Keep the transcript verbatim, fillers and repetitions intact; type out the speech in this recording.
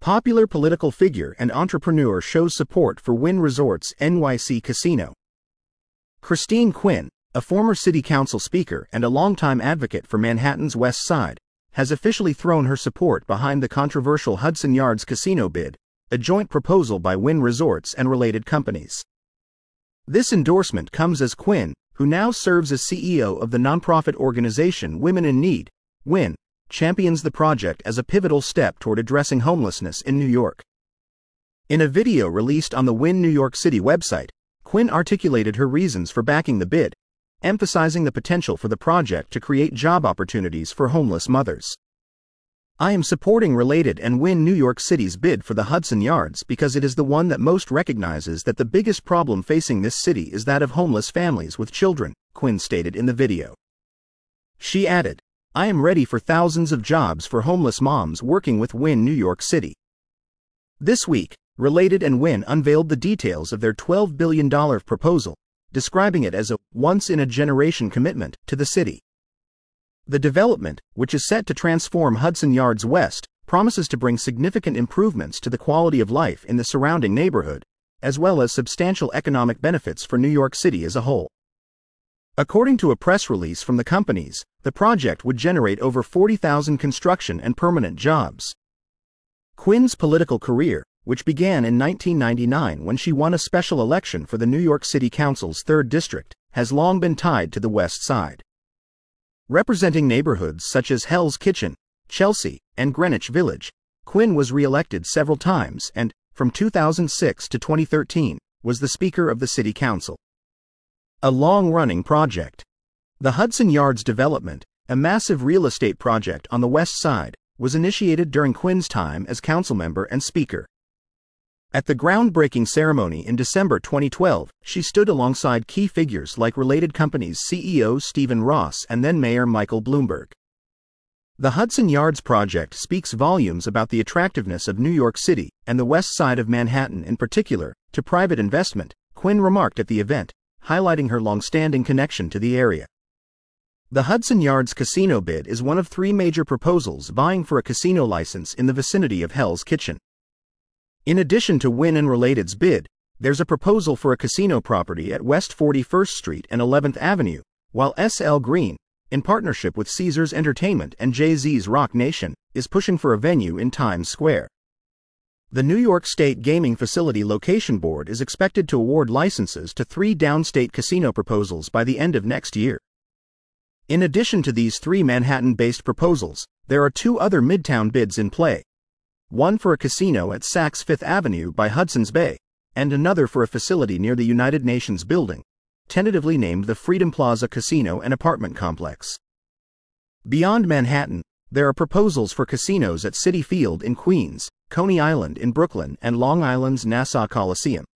Popular political figure and entrepreneur shows support for Wynn Resorts N Y C Casino. Christine Quinn, a former city council speaker and a longtime advocate for Manhattan's West Side, has officially thrown her support behind the controversial Hudson Yards casino bid, a joint proposal by Wynn Resorts and related companies. This endorsement comes as Quinn, who now serves as C E O of the nonprofit organization Women in Need, Wynn, champions the project as a pivotal step toward addressing homelessness in New York. In a video released on the Wynn New York City website, Quinn articulated her reasons for backing the bid, emphasizing the potential for the project to create job opportunities for homeless mothers. "I am supporting Related and Wynn New York City's bid for the Hudson Yards because it is the one that most recognizes that the biggest problem facing this city is that of homeless families with children," Quinn stated in the video. She added, "I am ready for thousands of jobs for homeless moms working with Wynn New York City." This week, Related and Wynn unveiled the details of their twelve billion dollars proposal, describing it as a once-in-a-generation commitment to the city. The development, which is set to transform Hudson Yards West, promises to bring significant improvements to the quality of life in the surrounding neighborhood, as well as substantial economic benefits for New York City as a whole. According to a press release from the companies, the project would generate over forty thousand construction and permanent jobs. Quinn's political career, which began in nineteen ninety-nine when she won a special election for the New York City Council's third District, has long been tied to the West Side. Representing neighborhoods such as Hell's Kitchen, Chelsea, and Greenwich Village, Quinn was re-elected several times and, from two thousand six to twenty thirteen, was the Speaker of the City Council. A long-running project. The Hudson Yards development, a massive real estate project on the West Side, was initiated during Quinn's time as councilmember and speaker. At the groundbreaking ceremony in December twenty twelve, she stood alongside key figures like Related Companies C E O Stephen Ross and then Mayor Michael Bloomberg. The Hudson Yards project speaks volumes about the attractiveness of New York City and the West Side of Manhattan in particular to private investment, Quinn remarked at the event, highlighting her long-standing connection to the area. The Hudson Yards casino bid is one of three major proposals vying for a casino license in the vicinity of Hell's Kitchen. In addition to Wynn and Related's bid, there's a proposal for a casino property at West forty-first Street and eleventh Avenue, while S L Green, in partnership with Caesars Entertainment and Jay-Z's Roc Nation, is pushing for a venue in Times Square. The New York State Gaming Facility Location Board is expected to award licenses to three downstate casino proposals by the end of next year. In addition to these three Manhattan-based proposals, there are two other Midtown bids in play. One for a casino at Saks Fifth Avenue by Hudson's Bay, and another for a facility near the United Nations building, tentatively named the Freedom Plaza Casino and Apartment Complex. Beyond Manhattan, there are proposals for casinos at Citi Field in Queens, Coney Island in Brooklyn, and Long Island's Nassau Coliseum.